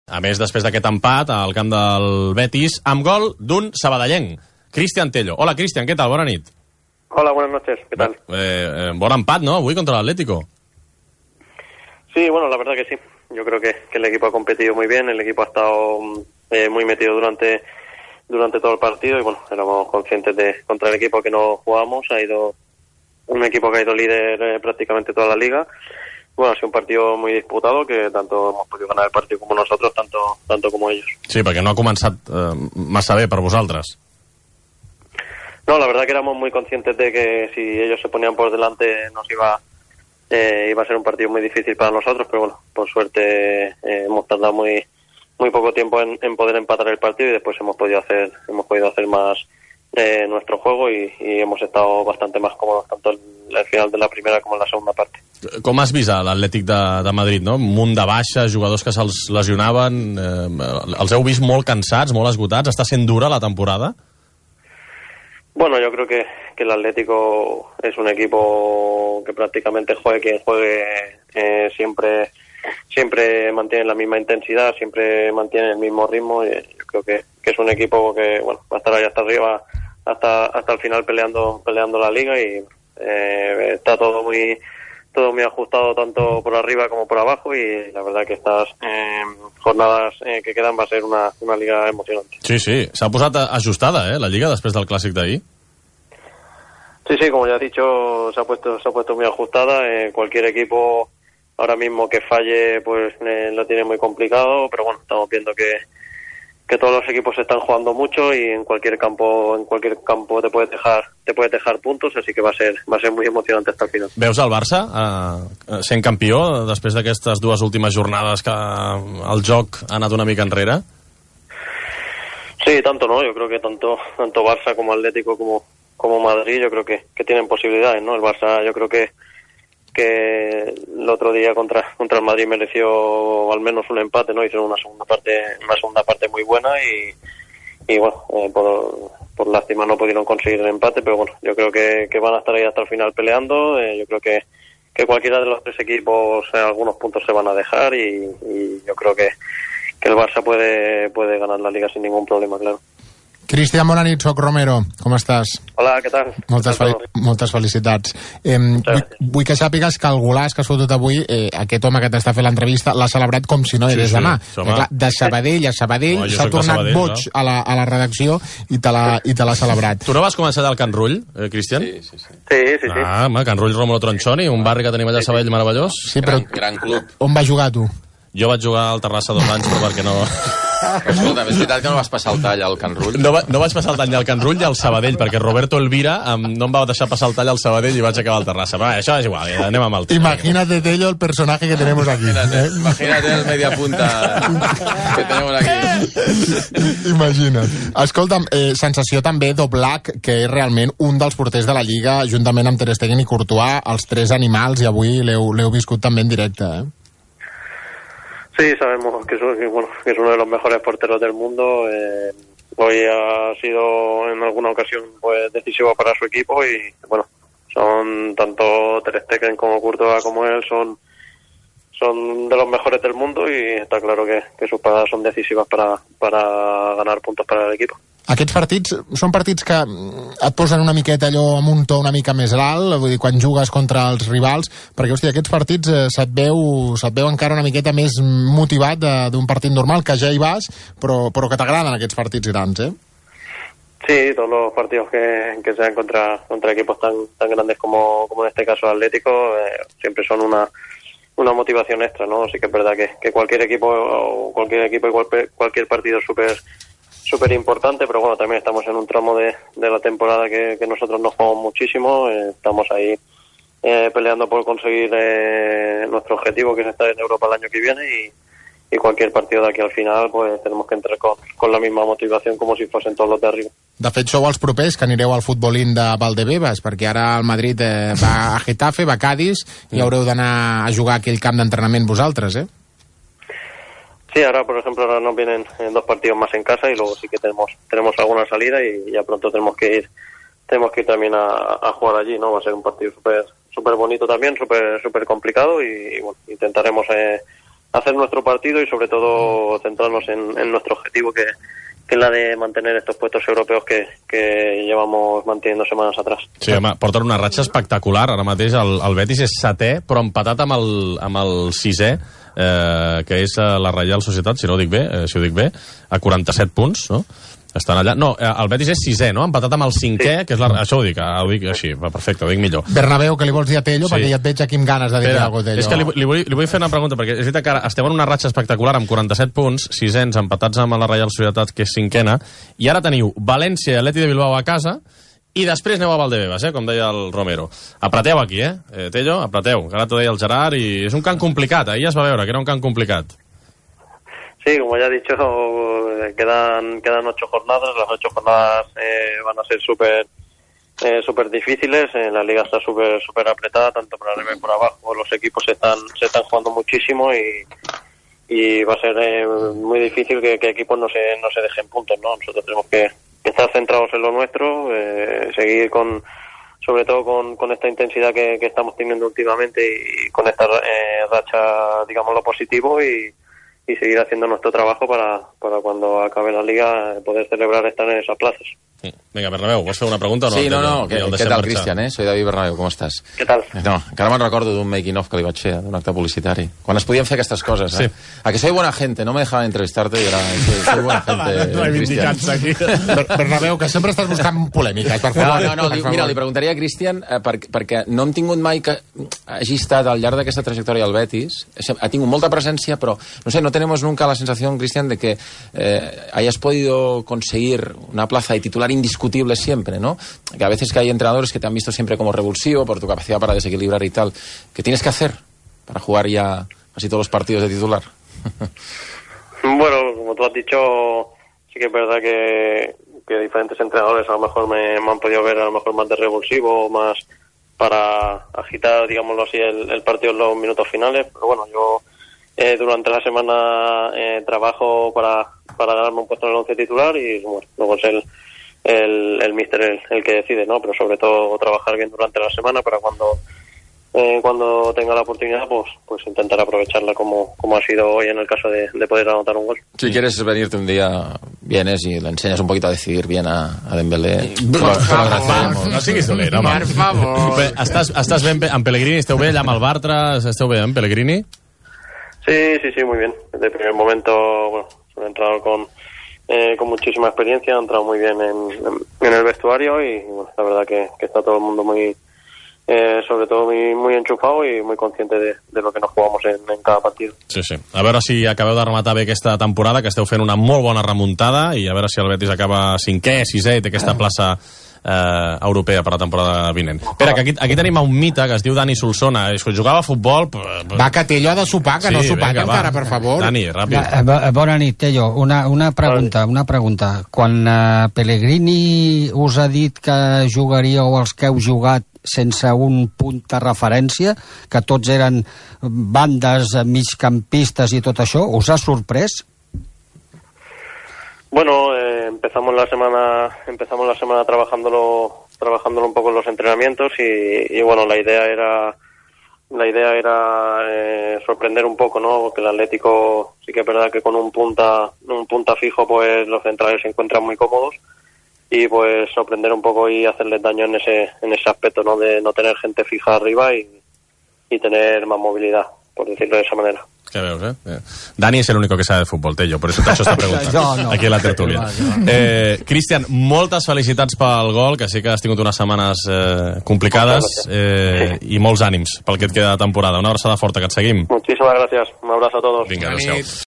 A més, després d'aquest empat al camp del Betis, amb gol d'un sabadellenc, Cristian Tello. Hola, Cristian, ¿qué tal? Bona nit. Hola, buenas noches, ¿qué tal? Bon empat, ¿no? Avui contra el Atlético. Sí, bueno, la verdad que sí. Yo creo que el equipo ha competido muy bien, el equipo ha estado muy metido durante todo el partido y bueno, éramos conscientes de contra el equipo que no jugamos. Ha ido un equipo que ha ido líder prácticamente toda la liga. Bueno, ha sido un partido muy disputado que tanto hemos podido ganar el partido como nosotros, tanto como ellos. Sí, perquè no ha començat massa bé per vosaltres. No, la verdad que éramos muy conscientes de que si ellos se ponían por delante nos iba a ser un partido muy difícil para nosotros, pero bueno, por suerte hemos tardado muy poco tiempo en poder empatar el partido y después hemos podido hacer más nuestro juego y hemos estado bastante más cómodos tanto en el final de la primera como en la segunda parte. Com has vist l'Atlètic de Madrid, no? Un munt de baixes, jugadors que se'ls lesionaven, els heu vist molt cansats, molt esgotats, està sent dura la temporada? Bueno, yo creo que el Atlético es un equipo que prácticamente juegue quien juegue, siempre mantiene la misma intensidad, siempre mantiene el mismo ritmo. Y yo creo que es un equipo que bueno va a estar ahí hasta arriba, hasta el final peleando la liga y está todo muy ajustado tanto por arriba como por abajo y la verdad que estas jornadas que quedan va a ser una liga emocionante. Sí, s'ha posat ajustada, la Lliga, després del clàssic d'ahir. Sí, como ya he dicho, se ha puesto muy ajustada. Cualquier equipo ahora mismo que falle pues lo tiene muy complicado, pero bueno, estamos viendo que todos los equipos están jugando mucho y en cualquier campo te puede dejar puntos, así que va a ser muy emocionante hasta el final. Veus el Barça sent campió després d'aquestes dues últimes jornades que el joc ha anat una mica enrere? Sí, tanto no, yo creo que tanto Barça como Atlético como Madrid, yo creo que tienen posibilidades, ¿no? El Barça yo creo que el otro día contra el Madrid mereció al menos un empate, ¿no? Hicieron una segunda parte muy buena y bueno, por lástima no pudieron conseguir el empate, pero bueno, yo creo que van a estar ahí hasta el final peleando. Yo creo que cualquiera de los tres equipos algunos puntos se van a dejar y yo creo que el Barça puede ganar la Liga sin ningún problema, claro. Cristian, bona nit, soc Romero. Com estàs? Hola, què tal? Moltes felicitats. Vull que sàpigues que el golaç que has fotut avui, aquest home que t'està fent l'entrevista, l'ha celebrat com si no érés demà. De Sabadell a Sabadell, s'ha tornat boig a la redacció i te l'ha celebrat. Tu no vas començar al Can Rull, Cristian? Sí. Ah, Can Rull Rómulo Tronchoni, un barri que tenim allà a Sabadell meravellós. Sí, però gran club. On vas jugar, tu? Jo vaig jugar al Terrassa 2 anys, però perquè no... Escolta, és veritat que no vas passar el tall al Can Rull? No vaig passar el tall al Can Rull i al Sabadell, perquè Roberto Elvira no em va deixar passar el tall al Sabadell i vaig acabar al Terrassa. Però això és igual, anem amb el tema. Imagínate, Tello, el personaje que tenemos aquí. Imagínate el media punta que tenemos aquí. Imagina't. Escolta'm, sensació també d'Oblak, que és realment un dels porters de la Lliga, juntament amb Ter Stegen i Courtois, els tres animals, i avui l'heu viscut també en directe, Sí, sabemos que es uno de los mejores porteros del mundo. Hoy ha sido en alguna ocasión pues decisivo para su equipo y bueno, son tanto Ter Stegen como Courtois como él son de los mejores del mundo y está claro que sus paradas son decisivas para ganar puntos para el equipo. Aquests partits són partits que et posen una miqueta allò amb un to una mica més alt, vull dir, quan jugues contra els rivals, perquè, hòstia, aquests partits se't veu encara una miqueta més motivat d'un partit normal, que ja hi vas, però que t'agraden aquests partits grans, Sí, todos los partidos que sean contra equipos tan grandes como en este caso el Atlético siempre son una motivación extra, ¿no? Sí que es verdad que cualquier equipo y cualquier partido es súper importante, pero bueno, también estamos en un tramo de la temporada que nosotros nos jugamos muchísimo, estamos ahí peleando por conseguir nuestro objetivo, que es estar en Europa el año que viene y cualquier partido de aquí al final pues tenemos que entrar con la misma motivación como si fuesen todos los de arriba. De fet, sou els propers que anireu al futbolín de Valdebebas, perquè ara el Madrid va a Getafe, va a Cádiz i haureu d'anar a jugar a aquell camp d'entrenament vosaltres, Sí, ahora por ejemplo nos vienen 2 partidos más en casa y luego sí que tenemos alguna salida y ya pronto tenemos que ir también a jugar allí, ¿no? Va a ser un partido súper bonito también, súper complicado y bueno, intentaremos hacer nuestro partido y sobre todo centrarnos en nuestro objetivo, que es la de mantener estos puestos europeos que llevamos manteniendo semanas atrás. Sí, home, porten una ratxa espectacular. Ara mateix el Betis és 7è, però empatat amb el 6è, que és la Reial Societat, si ho dic bé, a 47 punts, no? Estan allà. No, el Betis és 6è, no? Empatat amb el 5è, que és això ho dic així, perfecte, ho dic millor. Bernabéu, que li vols dir a Tello, perquè ja et veig aquí amb ganes de dir alguna cosa, Tello. És que li vull fer una pregunta, perquè és veritat que ara estem en una ratxa espectacular amb 47 punts, 600 empatats amb la Reial Societat, que és 5ena, i ara teniu València i Atleti de Bilbao a casa, i després aneu a Valdebebas, com deia el Romero. Apreteu aquí, Tello, apreteu, que ara t'ho deia el Gerard, i és un camp complicat, ahir es va veure que era un camp complicat. Sí, como ya he dicho, quedan 8 jornadas. Las 8 jornadas van a ser súper difíciles. La liga está súper apretada, tanto por arriba y por abajo. Los equipos se están jugando muchísimo y va a ser muy difícil que equipos no se dejen puntos, ¿no? Nosotros tenemos que estar centrados en lo nuestro, seguir sobre todo con esta intensidad que estamos teniendo últimamente y con esta racha, digamos, lo positivo y seguir haciendo nuestro trabajo para cuando acabe la liga poder celebrar estar en esas plazas. Venga, Bernabéu, ¿vols fer una pregunta o no? Sí, no. ¿Qué tal, Cristian? Soy David Bernabéu, com estàs? Què tal? No, encara me'n recordo d'un making-of que li vaig fer, d'un acte publicitari. Quan es podien fer aquestes coses, Sí. A que soy buena gente, no me dejaban entrevistarte y era... Soy buena gente, Cristian. Aquí. Bernabéu, que sempre estàs buscant polèmiques, per favor. No, mira, li preguntaria a Cristian, perquè no hem tingut mai que hagi estat al llarg d'aquesta trajectòria al Betis, ha tingut molta presència, però, no sé, no tenemos nunca la sensación, Cristian, de que hayas podido conseguir una plaza de titular indiscutible siempre, ¿no? Que a veces que hay entrenadores que te han visto siempre como revulsivo por tu capacidad para desequilibrar y tal. ¿Qué tienes que hacer para jugar ya casi todos los partidos de titular? Bueno, como tú has dicho, sí que es verdad que diferentes entrenadores a lo mejor me han podido ver a lo mejor más de revulsivo, más para agitar, digámoslo así, el partido en los minutos finales. Pero bueno, yo durante la semana trabajo para ganarme un puesto en el 11 titular y bueno, luego es el míster el que decide, ¿no? Pero sobre todo trabajar bien durante la semana para cuando tenga la oportunidad pues intentar aprovecharla como ha sido hoy en el caso de poder anotar un gol. Si quieres venirte un día, vienes y le enseñas un poquito a decidir bien a Dembélé. No siguis dolent, home. Per favor. Estàs ben amb Pellegrini? Esteu bé allà amb el Bartra? Esteu bé amb Pellegrini? Sí, muy bien. Desde el primer momento, bueno, he entrado con muchísima experiencia, ha entrado muy bien en el vestuario y bueno, la verdad que está todo el mundo muy, sobre todo muy enchufado y muy consciente de lo que nos jugamos en cada partido. Sí. A veure si acabeu de rematar bé aquesta temporada, que esteu fent una molt bona remuntada, i a veure si el Betis acaba 5è, 6è i té aquesta plaça europea per la temporada vinent. Espera, que aquí tenim un mite que es diu Dani Solsona. Jugava a futbol... Va, que Tello ha de sopar, que no ha sopat encara, per favor. Dani, ràpid. Bona nit, Tello. Una pregunta. Quan Pellegrini us ha dit que jugaríeu els que heu jugat sense un punt de referència, que tots eren bandes, migcampistes i tot això, us ha sorprès? Bueno, empezamos la semana trabajándolo un poco en los entrenamientos y bueno, la idea era sorprender un poco, ¿no? Porque el Atlético sí que es verdad que con un punta fijo pues los centrales se encuentran muy cómodos y pues sorprender un poco y hacerles daño en ese aspecto, ¿no? De no tener gente fija arriba y tener más movilidad, por decirlo de esa manera. ¿Qué veus, Dani es el único que sabe de futbol, Tello, por eso t'he hecho esta pregunta. No. Aquí a la tertúlia. Cristian, moltes felicitats pel gol, que sí que has tingut unes setmanes complicades i molts ànims pel que et queda de temporada. Una abraçada forta, que et seguim. Muchísimas gracias. Un abrazo a todos. Vinga, adéu-siau.